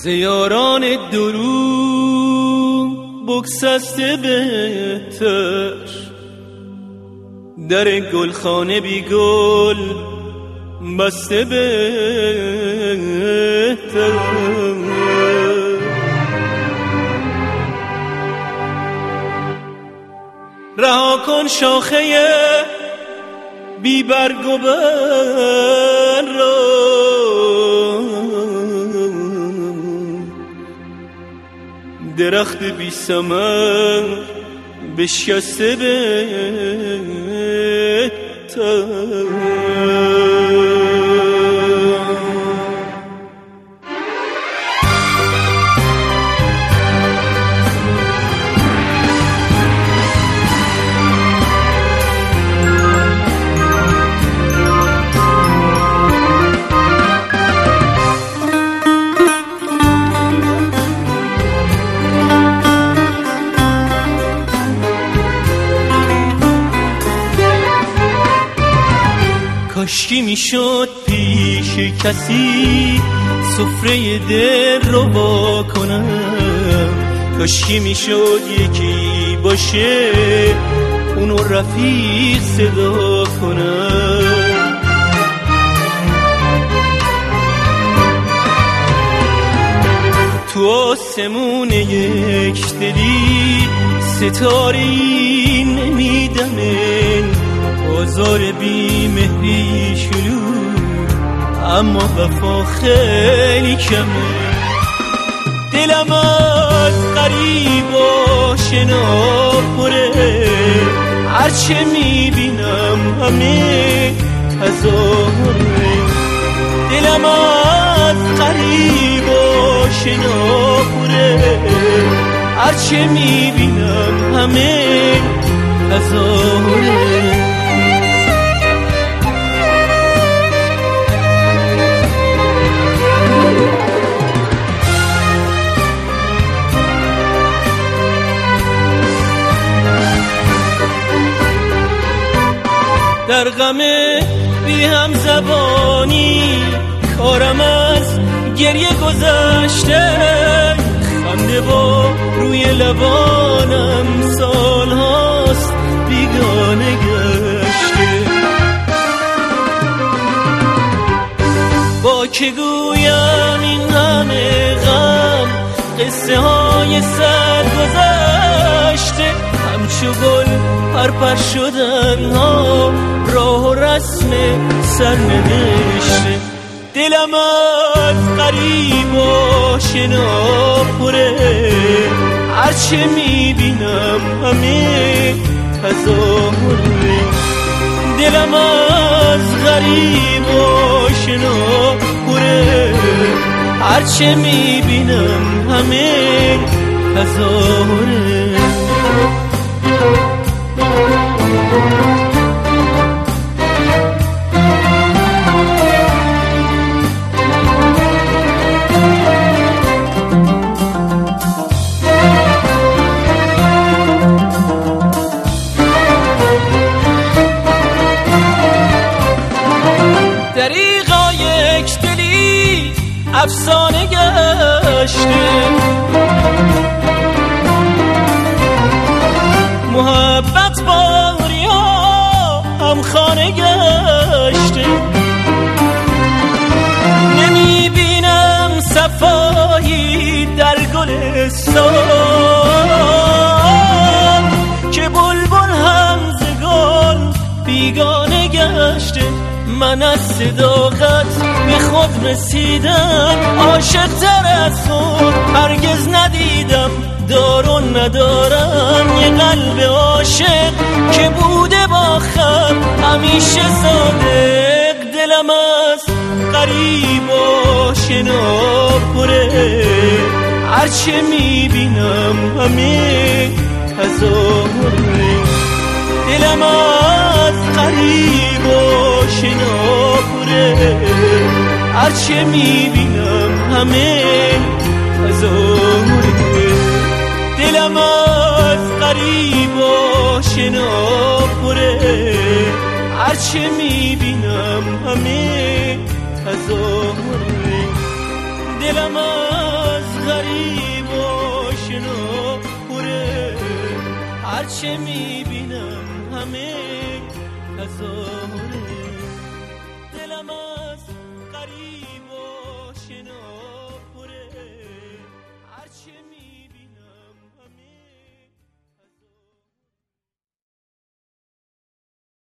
زیاران درو بگسسته بهتر، در گلخانه بی گل بسته بهتر. رها کن شاخه بی برگ و بر را، درخت بی ثمر بشکسته بهتر. کاشکی میشد پیش کسی سفره دل رو با کنم، کاشکی میشد یکی باشه اونو رفیق صدا کنم. تو آسمون یک دلی ستاره‌ای نمیدمه، بازار بی مهری شلو اما وفا خیلی کمه. دلم از غریب و شنا پره، هرچه میبینم همه تظاهره. دلم از غریب و شنا پره، هرچه میبینم همه تظاهره. در غم بی هم زبانی کارم از گریه گذشته، خنده با روی لبانم سال هاست بیگانه گشته. با که گویم این همه غم قصه های سر گذشته، همچو گل پرپر شدن ها راه و رسم سرنوشته. دلم از غریب و شنا پره، هرچه میبینم همه تظاهره. دلم از غریب و شنا پره، هرچه میبینم همه تظاهره. دریغا یک دلی افسانه گشته، محبت باریا هم خانه گشته. نمیبینم صفایی در گلستان، که بلبل هم ز گل بیگانه گشته. من از صداقت به خود رسیدم، عاشق تر از تو هرگز ندیدم. دارون ندارم یه قلب عاشق که بوده با خم همیشه صادق. دلم از غریب و شنا پره، هرچه میبینم همه تظاهره. دلم از غریب و شنا پره، هرچه میبینم همه تظاهره. دلم از غریب و شنا پره، هرچه میبینم همه تظاهره. دلم از غریب و شنا پره هرچه میبینم همه هزار